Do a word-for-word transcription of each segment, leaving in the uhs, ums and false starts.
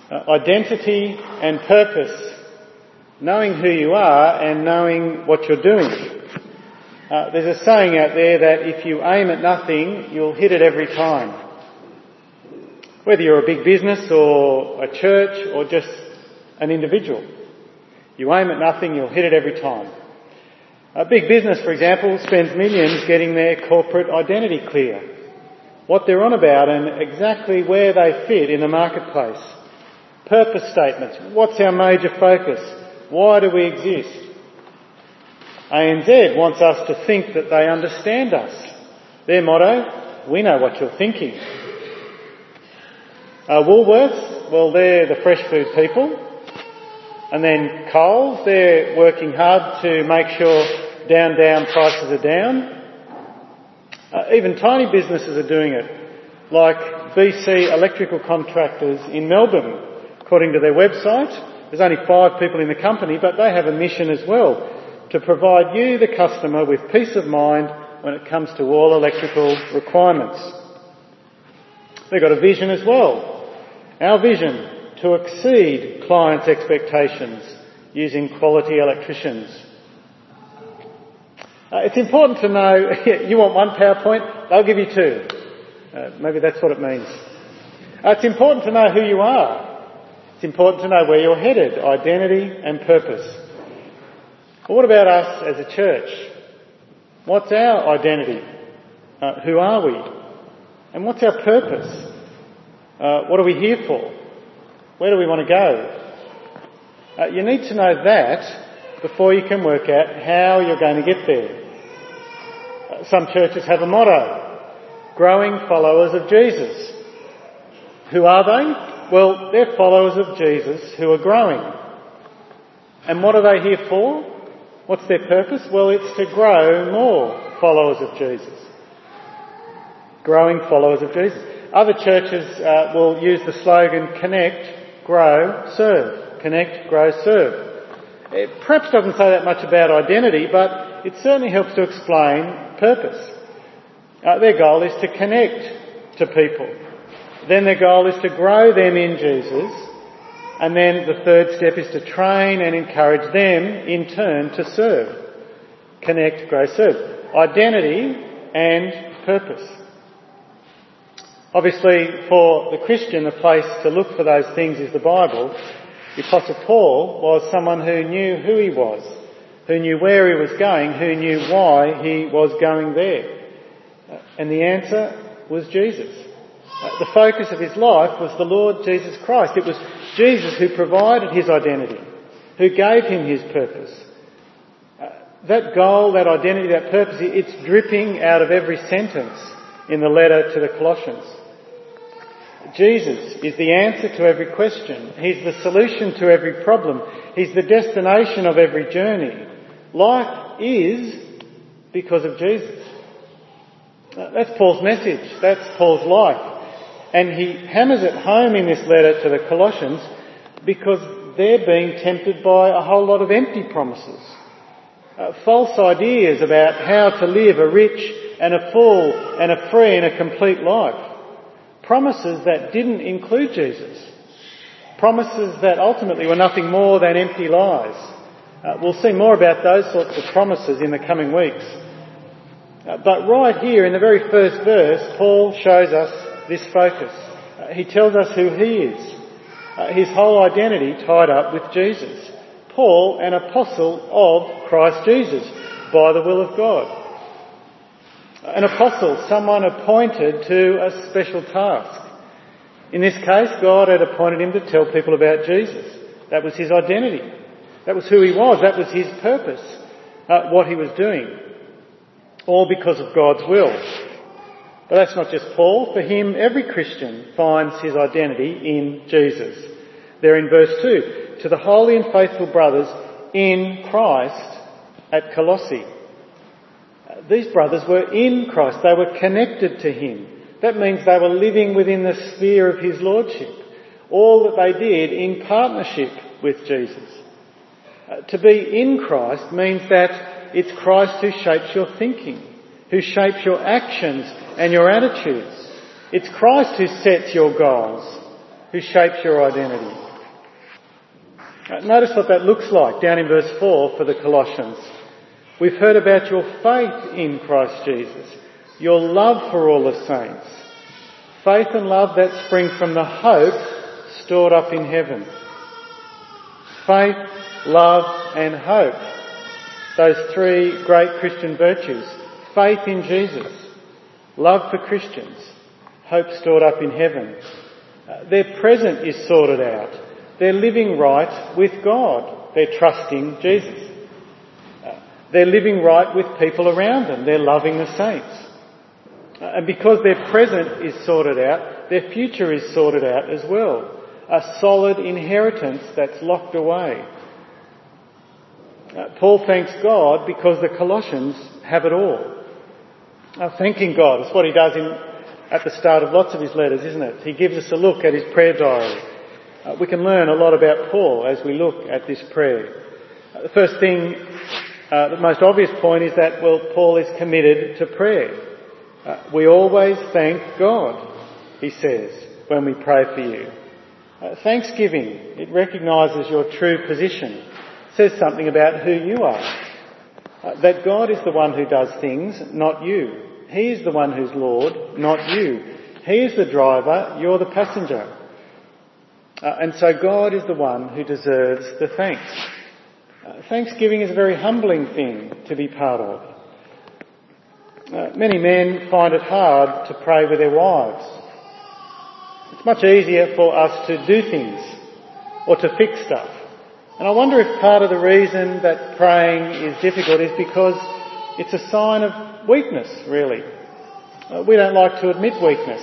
Uh, identity and purpose. Knowing who you are and knowing what you're doing. Uh, there's a saying out there that if you aim at nothing, you'll hit it every time. Whether you're a big business or a church or just an individual. You aim at nothing, you'll hit it every time. A big business, for example, spends millions getting their corporate identity clear. What they're on about and exactly where they fit in the marketplace. Purpose statements. What's our major focus? Why do we exist? A N Z wants us to think that they understand us. Their motto, we know what you're thinking. Uh, Woolworths, well, they're the fresh food people. And then Coles, they're working hard to make sure down, down prices are down. Uh, even tiny businesses are doing it, like B C Electrical Contractors in Melbourne. According to their website, there's only five people in the company, but they have a mission as well, to provide you, the customer, with peace of mind when it comes to all electrical requirements. They've got a vision as well. Our vision, to exceed clients' expectations using quality electricians. Uh, it's important to know, you want one PowerPoint, they'll give you two. Uh, maybe that's what it means. Uh, it's important to know who you are. It's important to know where you're headed, identity and purpose. But what about us as a church? What's our identity? Uh, who are we? And what's our purpose? Uh, what are we here for? Where do we want to go? Uh, you need to know that before you can work out how you're going to get there. Uh, some churches have a motto, growing followers of Jesus. Who are they? Well, they're followers of Jesus who are growing. And what are they here for? What's their purpose? Well, it's to grow more followers of Jesus. Growing followers of Jesus. Other churches uh, will use the slogan, connect, grow, serve. Connect, grow, serve. It perhaps doesn't say that much about identity, but it certainly helps to explain purpose. Uh, their goal is to connect to people. Then their goal is to grow them in Jesus. And then the third step is to train and encourage them in turn to serve. Connect, grow, serve. Identity and purpose. Obviously, for the Christian, the place to look for those things is the Bible. The Apostle Paul was someone who knew who he was, who knew where he was going, who knew why he was going there. And the answer was Jesus. Uh, the focus of his life was the Lord Jesus Christ. It was Jesus who provided his identity, who gave him his purpose. Uh, that goal, that identity, that purpose, it's dripping out of every sentence in the letter to the Colossians. Jesus is the answer to every question. He's the solution to every problem. He's the destination of every journey. Life is because of Jesus. Uh, that's Paul's message. That's Paul's life. And he hammers it home in this letter to the Colossians because they're being tempted by a whole lot of empty promises. Uh, false ideas about how to live a rich and a full and a free and a complete life. Promises that didn't include Jesus. Promises that ultimately were nothing more than empty lies. Uh, we'll see more about those sorts of promises in the coming weeks. Uh, but right here in the very first verse, Paul shows us this focus. Uh, he tells us who he is. Uh, his whole identity tied up with Jesus. Paul, an apostle of Christ Jesus, by the will of God. An apostle, someone appointed to a special task. In this case, God had appointed him to tell people about Jesus. That was his identity. That was who he was. That was his purpose, uh, what he was doing. All because of God's will. But that's not just Paul. For him, every Christian finds his identity in Jesus. There in verse two, to the holy and faithful brothers in Christ at Colossae. These brothers were in Christ. They were connected to him. That means they were living within the sphere of his lordship. All that they did in partnership with Jesus. Uh, to be in Christ means that it's Christ who shapes your thinking, who shapes your actions and your attitudes. It's Christ who sets your goals. who shapes your identity. Uh, notice what that looks like down in verse four for the Colossians. We've heard about your faith in Christ Jesus, your love for all the saints. Faith and love that spring from the hope stored up in heaven. Faith, love and hope. Those three great Christian virtues. Faith in Jesus, love for Christians, hope stored up in heaven. Uh, their present is sorted out. They're living right with God. They're trusting Jesus. Uh, they're living right with people around them. They're loving the saints. Uh, and because their present is sorted out, their future is sorted out as well. A solid inheritance that's locked away. Uh, Paul thanks God because the Colossians have it all. Uh, thanking God is what he does in, at the start of lots of his letters, isn't it? He gives us a look at his prayer diary. Uh, we can learn a lot about Paul as we look at this prayer. Uh, the first thing, uh, the most obvious point is that, well, Paul is committed to prayer. Uh, we always thank God, he says, when we pray for you. Uh, thanksgiving, it recognises your true position. It says something about who you are. Uh, that God is the one who does things, not you. He is the one who's Lord, not you. He is the driver, you're the passenger. Uh, and so God is the one who deserves the thanks. Uh, thanksgiving is a very humbling thing to be part of. Uh, many men find it hard to pray with their wives. It's much easier for us to do things or to fix stuff. And I wonder if part of the reason that praying is difficult is because it's a sign of weakness, really. Uh, we don't like to admit weakness.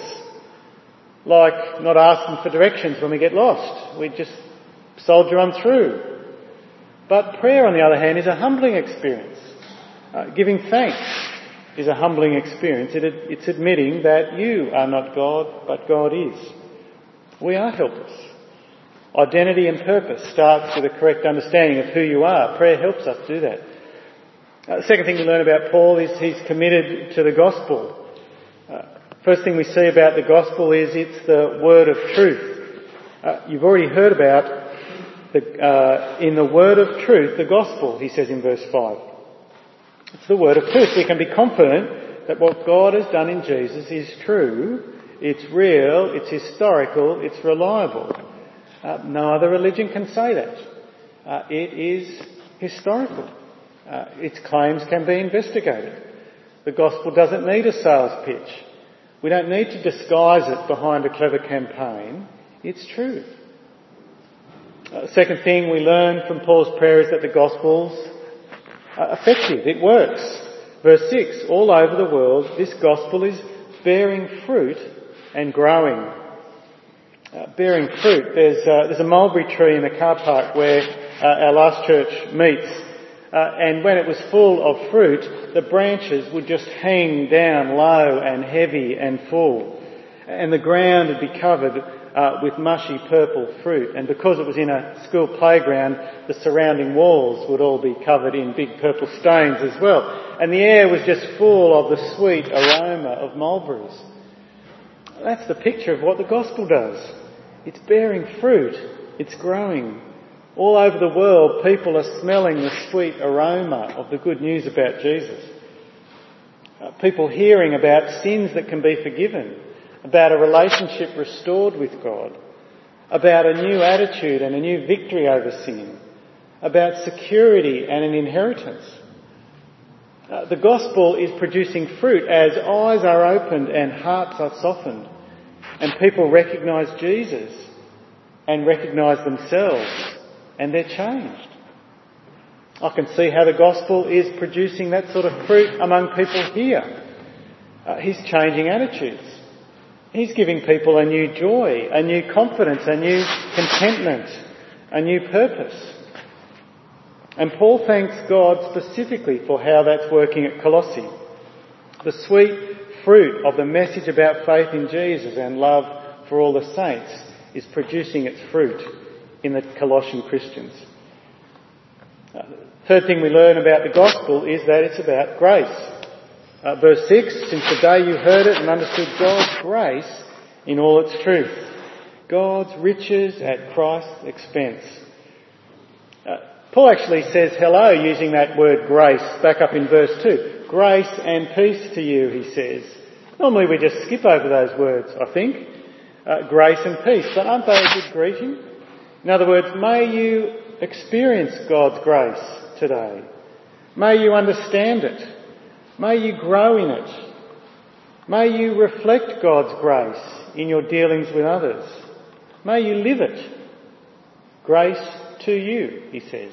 Like not asking for directions when we get lost. We just soldier on through. But prayer, on the other hand, is a humbling experience. Uh, giving thanks is a humbling experience. It, it's admitting that you are not God, but God is. We are helpless. Identity and purpose starts with a correct understanding of who you are. Prayer helps us do that. Uh, the second thing we learn about Paul is he's committed to the gospel. Uh, first thing we see about the gospel is it's the word of truth. Uh, you've already heard about the, uh, in the word of truth, the gospel, he says in verse five. It's the word of truth. We can be confident that what God has done in Jesus is true, it's real, it's historical, it's reliable. Uh, no other religion can say that. Uh, it is historical. Uh, its claims can be investigated. The gospel doesn't need a sales pitch. We don't need to disguise it behind a clever campaign. It's true. Uh, second thing we learn from Paul's prayer is that the gospel's uh, effective. It works. Verse six, all over the world, this gospel is bearing fruit and growing. Uh, bearing fruit. There's, uh, there's a mulberry tree in the car park where uh, our last church meets. Uh, and when it was full of fruit, the branches would just hang down low and heavy and full. And the ground would be covered uh, with mushy purple fruit. And because it was in a school playground, the surrounding walls would all be covered in big purple stones as well. And the air was just full of the sweet aroma of mulberries. That's the picture of what the gospel does. It's bearing fruit. It's growing. All over the world, people are smelling the sweet aroma of the good news about Jesus. Uh, people hearing about sins that can be forgiven, about a relationship restored with God, about a new attitude and a new victory over sin, about security and an inheritance. Uh, the gospel is producing fruit as eyes are opened and hearts are softened, and people recognise Jesus and recognise themselves. And they're changed. I can see how the gospel is producing that sort of fruit among people here. Uh, he's changing attitudes. He's giving people a new joy, a new confidence, a new contentment, a new purpose. And Paul thanks God specifically for how that's working at Colossae. The sweet fruit of the message about faith in Jesus and love for all the saints is producing its fruit in the Colossian Christians. Uh, third thing we learn about the gospel is that it's about grace. Uh, verse six, since the day you heard it and understood God's grace in all its truth. God's riches at Christ's expense. Uh, Paul actually says hello using that word grace back up in verse two. Grace and peace to you, he says. Normally we just skip over those words, I think. Uh, grace and peace, but aren't they a good greeting? In other words, may you experience God's grace today. May you understand it. May you grow in it. May you reflect God's grace in your dealings with others. May you live it. Grace to you, he says.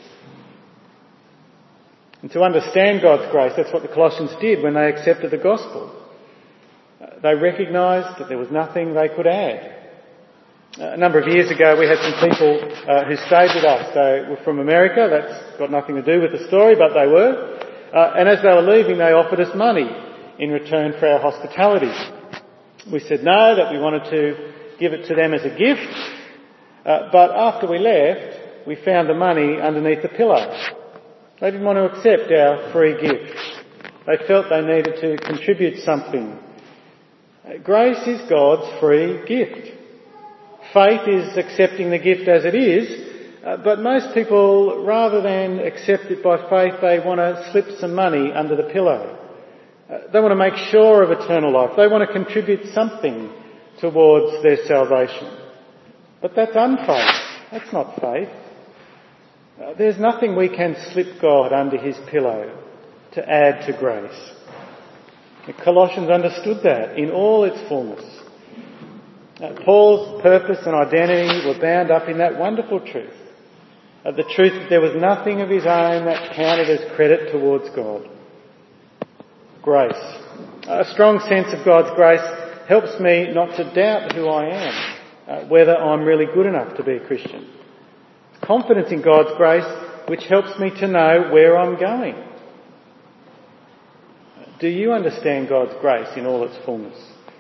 And to understand God's grace, that's what the Colossians did when they accepted the gospel. They recognised that there was nothing they could add. A number of years ago we had some people uh, who stayed with us. They were from America. That's got nothing to do with the story, but they were. Uh, and as they were leaving, they offered us money in return for our hospitality. We said no, that we wanted to give it to them as a gift. Uh, but after we left, we found the money underneath the pillow. They didn't want to accept our free gift. They felt they needed to contribute something. Uh, grace is God's free gift. Faith is accepting the gift as it is, uh, but most people, rather than accept it by faith, they want to slip some money under the pillow. Uh, they want to make sure of eternal life. They want to contribute something towards their salvation. But that's unfaith. That's not faith. Uh, there's nothing we can slip God under his pillow to add to grace. The Colossians understood that in all its fullness. Uh, Paul's purpose and identity were bound up in that wonderful truth. Uh, the truth that there was nothing of his own that counted as credit towards God. Grace. A strong sense of God's grace helps me not to doubt who I am, uh, whether I'm really good enough to be a Christian. Confidence in God's grace which helps me to know where I'm going. Do you understand God's grace in all its fullness?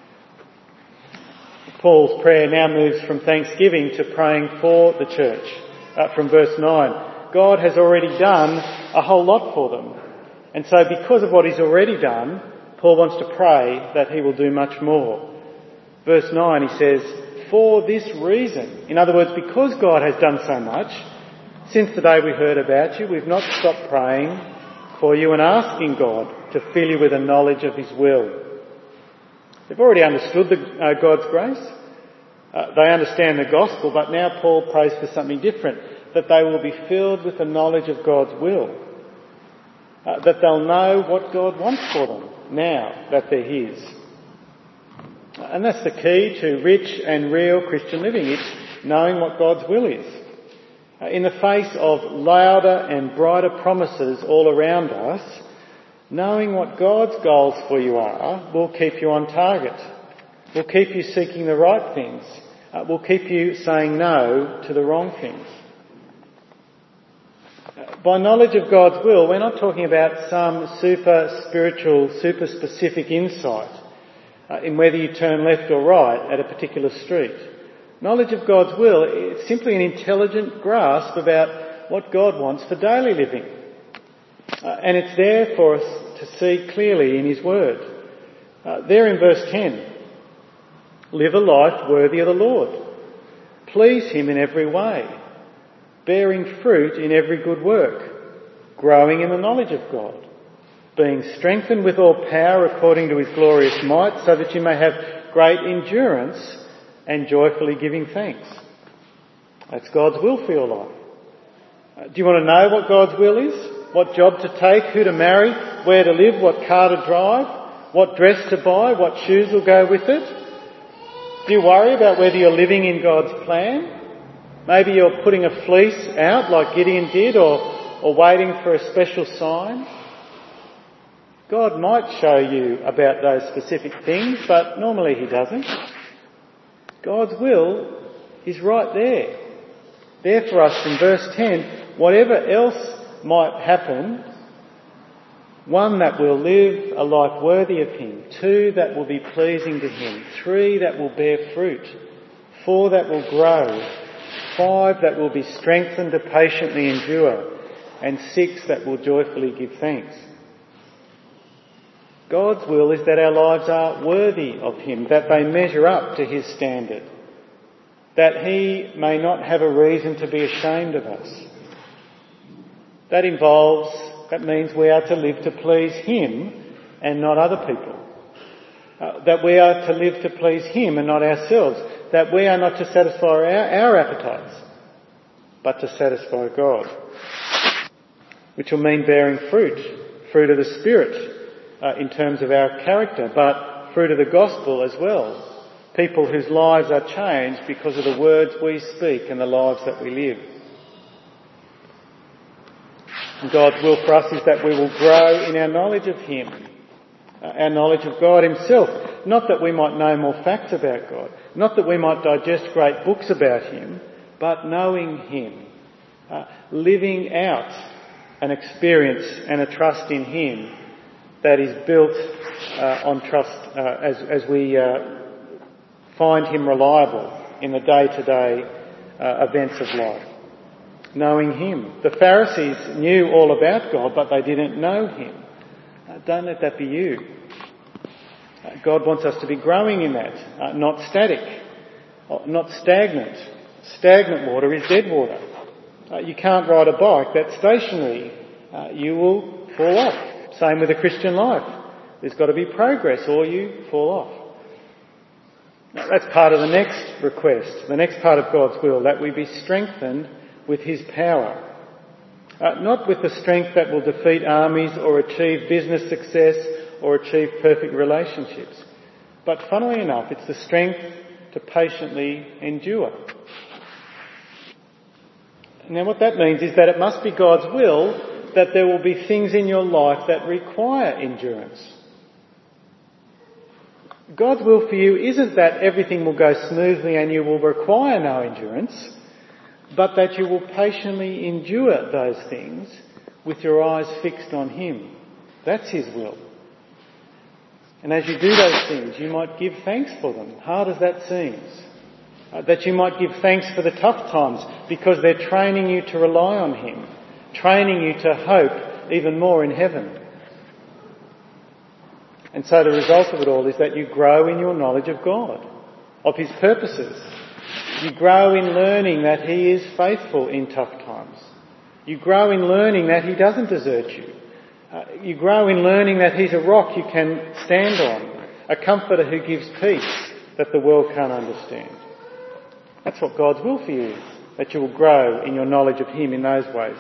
Paul's prayer now moves from thanksgiving to praying for the church. Uh, from verse nine, God has already done a whole lot for them. And so because of what he's already done, Paul wants to pray that he will do much more. Verse nine, he says, for this reason. In other words, because God has done so much, since the day we heard about you, we've not stopped praying for you and asking God to fill you with a knowledge of his will. They've already understood the, uh, God's grace. Uh, they understand the gospel, but now Paul prays for something different, that they will be filled with the knowledge of God's will, uh, that they'll know what God wants for them now that they're his. And that's the key to rich and real Christian living. It's knowing what God's will is. Uh, in the face of louder and brighter promises all around us, knowing what God's goals for you are will keep you on target, will keep you seeking the right things, uh, will keep you saying no to the wrong things. Uh, by knowledge of God's will, we're not talking about some super spiritual, super specific insight uh, in whether you turn left or right at a particular street. Knowledge of God's will is simply an intelligent grasp about what God wants for daily living. Uh, and it's there for us to see clearly in his word. Uh, there in verse ten, live a life worthy of the Lord. Please him in every way, bearing fruit in every good work, growing in the knowledge of God, being strengthened with all power according to his glorious might, so that you may have great endurance and joyfully giving thanks. That's God's will for your life. Uh, do you want to know what God's will is? What job to take, who to marry, where to live, what car to drive, what dress to buy, what shoes will go with it? Do you worry about whether you're living in God's plan? Maybe you're putting a fleece out like Gideon did, or, or waiting for a special sign. God might show you about those specific things, but normally he doesn't. God's will is right there. There for us in verse ten. Whatever else might happen, one, that will live a life worthy of him. Two, that will be pleasing to him. Three, that will bear fruit. Four, that will grow. Five, that will be strengthened to patiently endure. And six, that will joyfully give thanks. God's will is that our lives are worthy of him, that they measure up to his standard. that he may not have a reason to be ashamed of us. That involves, that means we are to live to please him and not other people. Uh, that we are to live to please him and not ourselves. That we are not to satisfy our, our appetites, but to satisfy God. Which will mean bearing fruit, fruit of the Spirit uh, in terms of our character, but fruit of the gospel as well. People whose lives are changed because of the words we speak and the lives that we live. And God's will for us is that we will grow in our knowledge of him, uh, our knowledge of God himself. Not that we might know more facts about God, not that we might digest great books about him, but knowing him, uh, living out an experience and a trust in him that is built uh, on trust uh, as, as we uh, find him reliable in the day-to-day uh, events of life. Knowing him. The Pharisees knew all about God, but they didn't know him. Uh, don't let that be you. Uh, God wants us to be growing in that, uh, not static, uh, not stagnant. Stagnant water is dead water. Uh, you can't ride a bike that's stationary. Uh, you will fall off. Same with the Christian life. There's got to be progress or you fall off. Now, that's part of the next request, the next part of God's will, that we be strengthened with his power. Uh, not with the strength that will defeat armies or achieve business success or achieve perfect relationships. But funnily enough, it's the strength to patiently endure. Now what that means is that it must be God's will that there will be things in your life that require endurance. God's will for you isn't that everything will go smoothly and you will require no endurance, but that you will patiently endure those things with your eyes fixed on him. That's his will. And as you do those things, you might give thanks for them, hard as that seems. Uh, that you might give thanks for the tough times because they're training you to rely on him, training you to hope even more in heaven. And so the result of it all is that you grow in your knowledge of God, of his purposes. You grow in learning that he is faithful in tough times. You grow in learning that he doesn't desert you. Uh, you grow in learning that he's a rock you can stand on, a comforter who gives peace that the world can't understand. That's what God's will for you, that you will grow in your knowledge of him in those ways.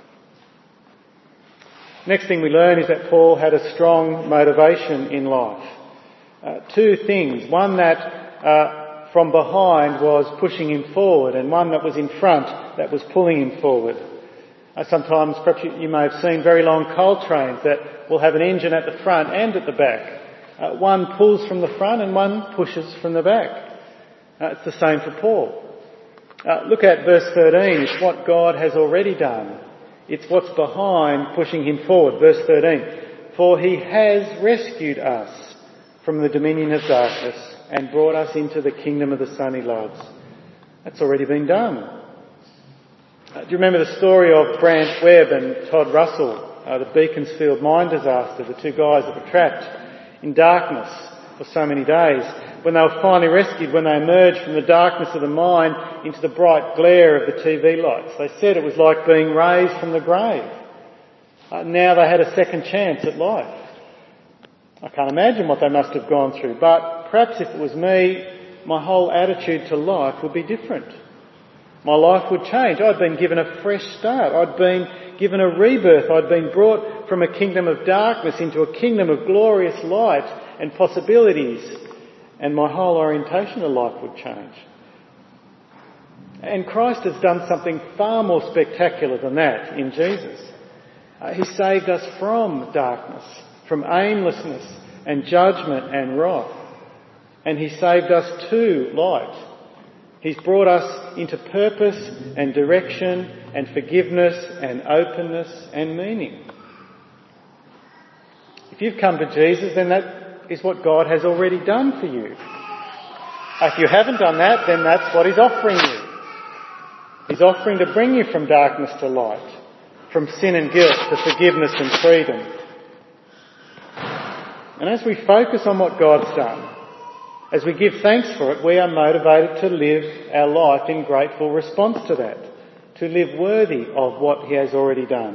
Next thing we learn is that Paul had a strong motivation in life. Uh, two things. One that uh, from behind was pushing him forward, and one that was in front that was pulling him forward. Uh, sometimes, perhaps you, you may have seen very long coal trains that will have an engine at the front and at the back. Uh, one pulls from the front and one pushes from the back. Uh, it's the same for Paul. Uh, look at verse thirteen. It's what God has already done. It's what's behind pushing him forward. Verse thirteen. For he has rescued us from the dominion of darkness and brought us into the kingdom of the Son he loves. That's already been done. Uh, do you remember the story of Brant Webb and Todd Russell, uh, the Beaconsfield mine disaster, the two guys that were trapped in darkness for so many days? When they were finally rescued, when they emerged from the darkness of the mine into the bright glare of the T V lights, they said it was like being raised from the grave. Uh, now they had a second chance at life. I can't imagine what they must have gone through, but perhaps if it was me, my whole attitude to life would be different. My life would change. I'd been given a fresh start. I'd been given a rebirth. I'd been brought from a kingdom of darkness into a kingdom of glorious light and possibilities. And my whole orientation of life would change. And Christ has done something far more spectacular than that in Jesus. Uh, he saved us from darkness, from aimlessness and judgment and wrath. And he saved us to light. He's brought us into purpose and direction and forgiveness and openness and meaning. If you've come to Jesus, then that is what God has already done for you. If you haven't done that, then that's what he's offering you. He's offering to bring you from darkness to light, from sin and guilt to forgiveness and freedom. And as we focus on what God's done, As we give thanks for it, we are motivated to live our life in grateful response to that, to live worthy of what he has already done.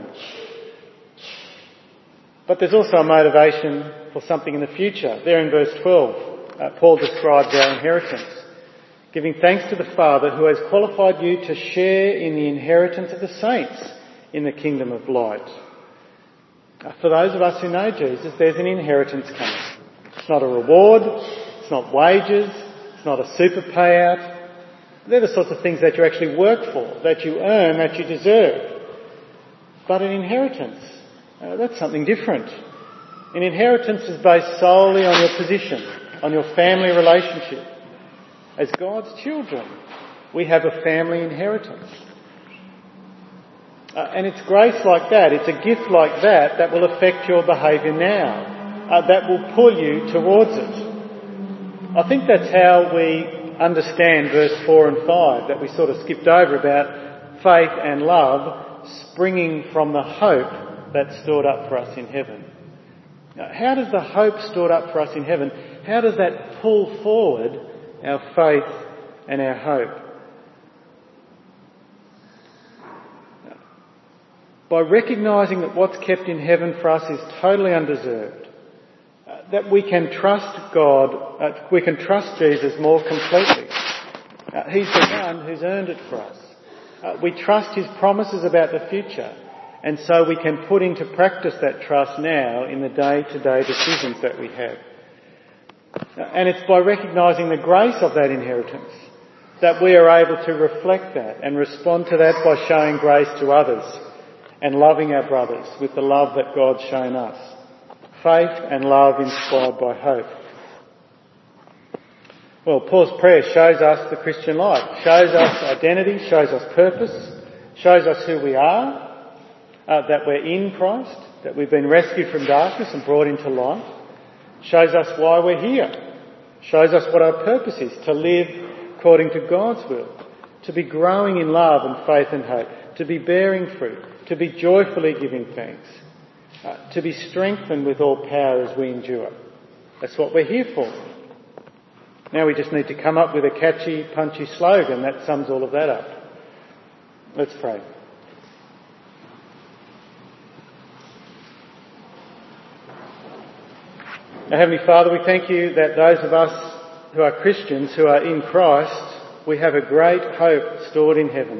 But there's also a motivation for something in the future. There in verse twelve, uh, Paul describes our inheritance, giving thanks to the Father who has qualified you to share in the inheritance of the saints in the kingdom of light. Uh, for those of us who know Jesus, there's an inheritance coming. It's not a reward, it's not wages, it's not a super payout. They're the sorts of things that you actually work for, that you earn, that you deserve. But an inheritance, Uh, that's something different. An inheritance is based solely on your position, on your family relationship. As God's children, we have a family inheritance. Uh, and it's grace like that, it's a gift like that that will affect your behaviour now, uh, that will pull you towards it. I think that's how we understand verse four and five that we sort of skipped over about faith and love springing from the hope that's stored up for us in heaven. Now, how does the hope stored up for us in heaven, how does that pull forward our faith and our hope? By recognising that what's kept in heaven for us is totally undeserved, uh, that we can trust God, uh, we can trust Jesus more completely. Uh, he's the one who's earned it for us. Uh, we trust his promises about the future. And so we can put into practice that trust now in the day-to-day decisions that we have. And it's by recognising the grace of that inheritance that we are able to reflect that and respond to that by showing grace to others and loving our brothers with the love that God's shown us. Faith and love inspired by hope. Well, Paul's prayer shows us the Christian life, shows us identity, shows us purpose, shows us who we are, Uh, that we're in Christ, that we've been rescued from darkness and brought into light, shows us why we're here, shows us what our purpose is, to live according to God's will, to be growing in love and faith and hope, to be bearing fruit, to be joyfully giving thanks, uh, to be strengthened with all power as we endure. That's what we're here for. Now we just need to come up with a catchy, punchy slogan that sums all of that up. Let's pray. Now, Heavenly Father, we thank you that those of us who are Christians, who are in Christ, we have a great hope stored in heaven.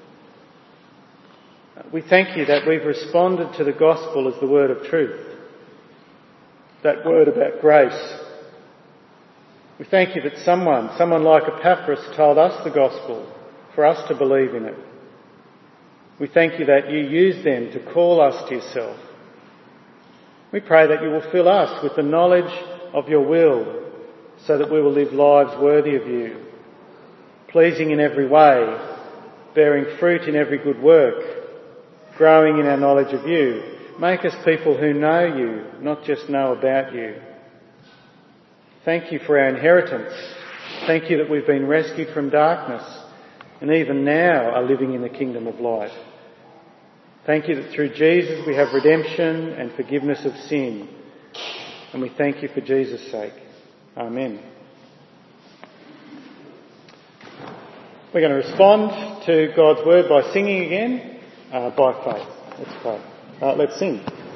We thank you that we've responded to the gospel as the word of truth, that word about grace. We thank you that someone, someone like Epaphras, told us the gospel for us to believe in it. We thank you that you used them to call us to yourself. We pray that you will fill us with the knowledge of your will so that we will live lives worthy of you, pleasing in every way, bearing fruit in every good work, growing in our knowledge of you. Make us people who know you, not just know about you. Thank you for our inheritance. Thank you that we've been rescued from darkness and even now are living in the kingdom of light. Thank you that through Jesus we have redemption and forgiveness of sin. And we thank you for Jesus' sake. Amen. We're going to respond to God's word by singing again, uh, by faith. Let's pray. Uh, let's sing.